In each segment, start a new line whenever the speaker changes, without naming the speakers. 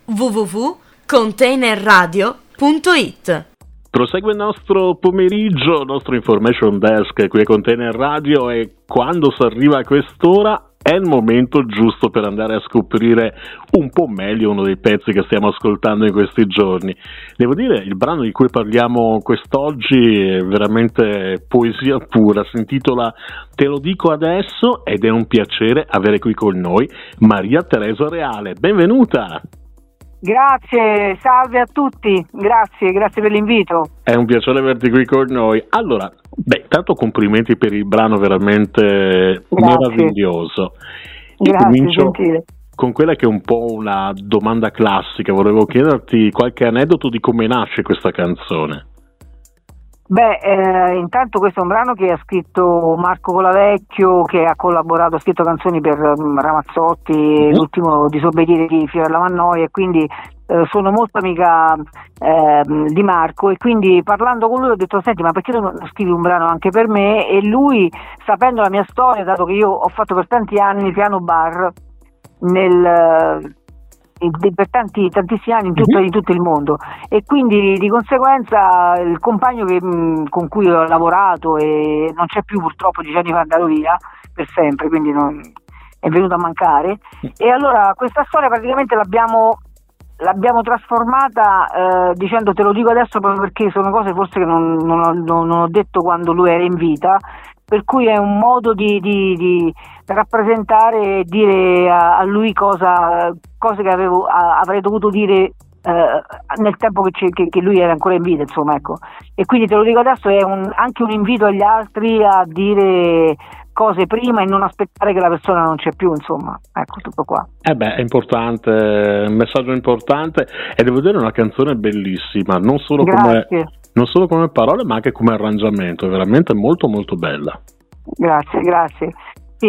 www.containerradio.it.
Prosegue il nostro pomeriggio, il nostro information desk qui a Container Radio, e quando si arriva a quest'ora è il momento giusto per andare a scoprire un po' meglio uno dei pezzi che stiamo ascoltando in questi giorni. Devo dire, il brano di cui parliamo quest'oggi è veramente poesia pura, si intitola Te lo dico adesso, ed è un piacere avere qui con noi Maria Teresa Reale. Benvenuta!
Grazie, salve a tutti, grazie per l'invito.
È un piacere averti qui con noi. Allora, tanto complimenti per il brano veramente meraviglioso. Io comincio con quella che è un po' una domanda classica, volevo chiederti qualche aneddoto di come nasce questa canzone.
Intanto questo è un brano che ha scritto Marco Colavecchio, che ha collaborato, ha scritto canzoni per Ramazzotti, l'ultimo Disobbedire di Fiorella Mannoia, e quindi sono molto amica di Marco, e quindi parlando con lui ho detto: senti, ma perché non scrivi un brano anche per me? E lui, sapendo la mia storia, dato che io ho fatto per tanti anni piano bar per tantissimi anni in tutto il mondo, e quindi di conseguenza il compagno con cui ho lavorato, e non c'è più purtroppo, 10 anni fa è andato via per sempre, quindi è venuto a mancare, e allora questa storia praticamente l'abbiamo trasformata dicendo: te lo dico adesso proprio perché sono cose forse che non ho detto quando lui era in vita, per cui è un modo di rappresentare e dire a lui cose che avrei dovuto dire nel tempo che lui era ancora in vita, insomma, ecco. E quindi te lo dico adesso, è anche un invito agli altri a dire cose prima e non aspettare che la persona non c'è più, insomma, ecco, tutto qua.
È importante, un messaggio importante, e devo dire una canzone bellissima, non solo come parole ma anche come arrangiamento, è veramente molto molto bella.
Grazie. Sì,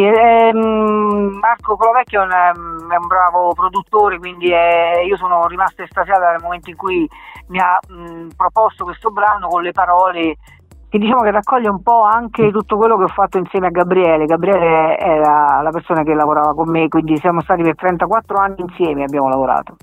Marco Colavecchio è un bravo produttore, quindi io sono rimasta estasiata nel momento in cui mi ha proposto questo brano con le parole che, diciamo, che raccoglie un po' anche tutto quello che ho fatto insieme a Gabriele. Gabriele era la persona che lavorava con me, quindi siamo stati per 34 anni insieme, abbiamo lavorato.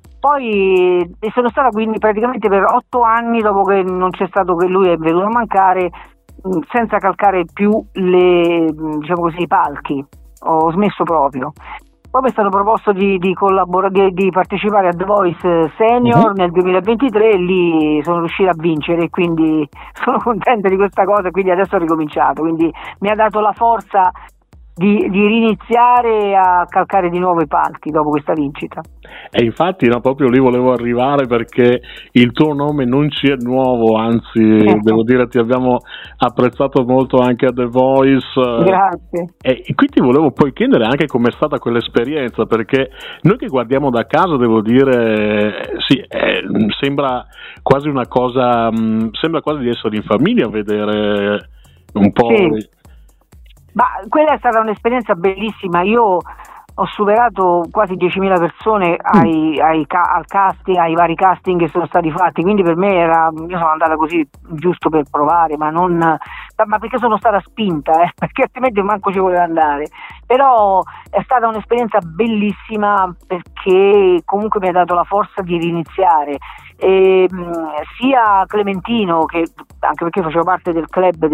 Poi sono stata quindi praticamente per 8 anni, dopo che non c'è stato, che lui è venuto a mancare, senza calcare più diciamo così, i palchi, ho smesso proprio. Poi mi è stato proposto di partecipare a The Voice Senior nel 2023, e lì sono riuscita a vincere, e quindi sono contenta di questa cosa, e quindi adesso ho ricominciato, quindi mi ha dato la forza di riniziare a calcare di nuovo i palchi dopo questa vincita.
E infatti proprio lì volevo arrivare, perché il tuo nome non ci è nuovo, anzi devo dire ti abbiamo apprezzato molto anche a The Voice.
Grazie.
E quindi volevo poi chiedere anche com'è stata quell'esperienza, perché noi che guardiamo da casa, devo dire, sembra quasi una cosa, sembra quasi di essere in famiglia, vedere un po'.
Sì. Ma quella è stata un'esperienza bellissima. Io ho superato quasi 10.000 persone al casting, ai vari casting che sono stati fatti, quindi per me io sono andata così giusto per provare, ma perché sono stata spinta, perché altrimenti manco ci volevo andare. Però è stata un'esperienza bellissima, perché comunque mi ha dato la forza di riniziare. Sia Clementino, che anche perché facevo parte del club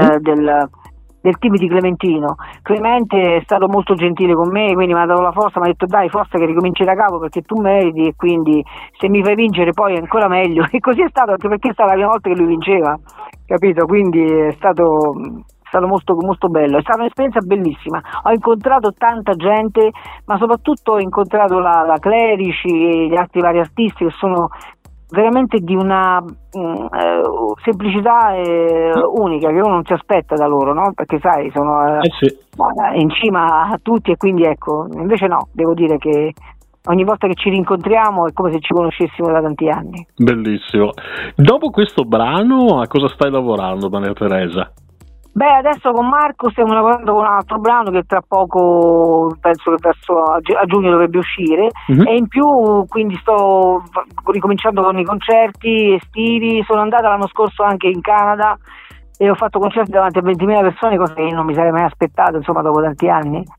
del team di Clementino. Clemente è stato molto gentile con me, quindi mi ha dato la forza, mi ha detto: dai, forza che ricominci da capo, perché tu meriti, e quindi se mi fai vincere poi è ancora meglio. E così è stato, anche perché è stata la prima volta che lui vinceva, capito? Quindi è stato molto molto bello, è stata un'esperienza bellissima. Ho incontrato tanta gente, ma soprattutto ho incontrato la Clerici e gli altri vari artisti, che sono veramente di una semplicità unica, che uno non si aspetta da loro, no? Perché sai, sono in cima a tutti, e quindi ecco, invece no, devo dire che ogni volta che ci rincontriamo è come se ci conoscessimo da tanti anni.
Bellissimo. Dopo questo brano a cosa stai lavorando, Maria Teresa?
Adesso con Marco stiamo lavorando con un altro brano che tra poco, penso che verso a giugno dovrebbe uscire, e in più quindi sto ricominciando con i concerti estivi. Sono andata l'anno scorso anche in Canada e ho fatto concerti davanti a 20.000 persone, cosa che non mi sarei mai aspettato, insomma, dopo tanti anni.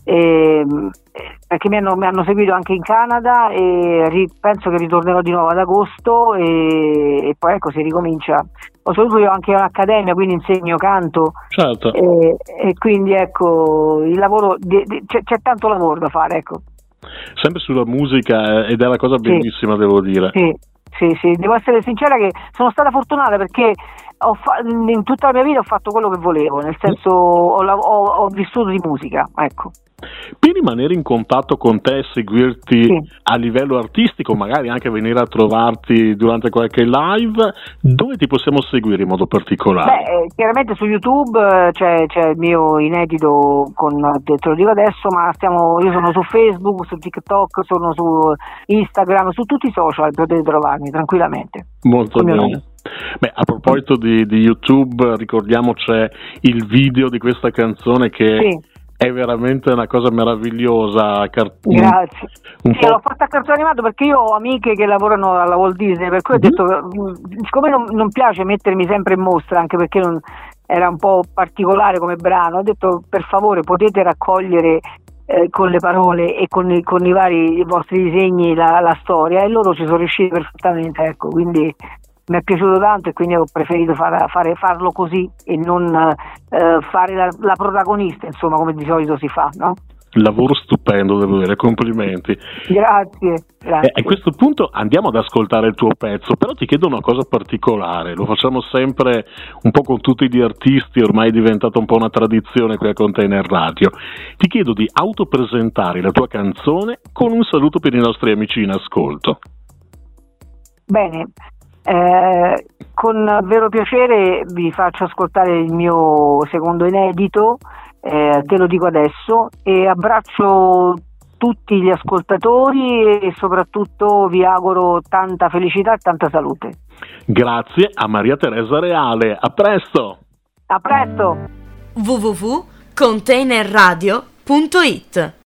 perché mi hanno seguito anche in Canada e penso che ritornerò di nuovo ad agosto e poi ecco si ricomincia. Oltretutto io ho anche un'accademia, quindi insegno canto.
Certo.
E quindi ecco il lavoro c'è tanto lavoro da fare, ecco.
Sempre sulla musica, ed è una cosa bellissima, devo dire.
Sì, devo essere sincera che sono stata fortunata perché in tutta la mia vita ho fatto quello che volevo, nel senso ho vissuto di musica, ecco.
Per rimanere in contatto con te e seguirti a livello artistico, magari anche venire a trovarti durante qualche live, dove ti possiamo seguire in modo particolare?
Chiaramente su YouTube c'è il mio inedito te lo dico adesso, ma io sono su Facebook, su TikTok, sono su Instagram, su tutti i social potete trovarmi tranquillamente.
Molto bene. A proposito di YouTube, ricordiamo c'è il video di questa canzone che è veramente una cosa meravigliosa.
Grazie. L'ho fatta a cartone animato perché io ho amiche che lavorano alla Walt Disney, per cui ho detto, siccome non piace mettermi sempre in mostra, anche perché era un po' particolare come brano, ho detto per favore potete raccogliere con le parole e con i vari vostri disegni la storia, e loro ci sono riusciti perfettamente, ecco, quindi mi è piaciuto tanto e quindi ho preferito farlo così e non fare la protagonista, insomma, come di solito si fa, no?
Lavoro stupendo, devo dire, complimenti.
Grazie.
A questo punto andiamo ad ascoltare il tuo pezzo, però ti chiedo una cosa particolare, lo facciamo sempre un po' con tutti gli artisti, ormai è diventata un po' una tradizione qui a Container Radio. Ti chiedo di autopresentare la tua canzone con un saluto per i nostri amici in ascolto.
Bene. Con vero piacere vi faccio ascoltare il mio secondo inedito, te lo dico adesso, e abbraccio tutti gli ascoltatori e soprattutto vi auguro tanta felicità e tanta salute.
Grazie a Maria Teresa Reale, a presto!
A presto!
www.containerradio.it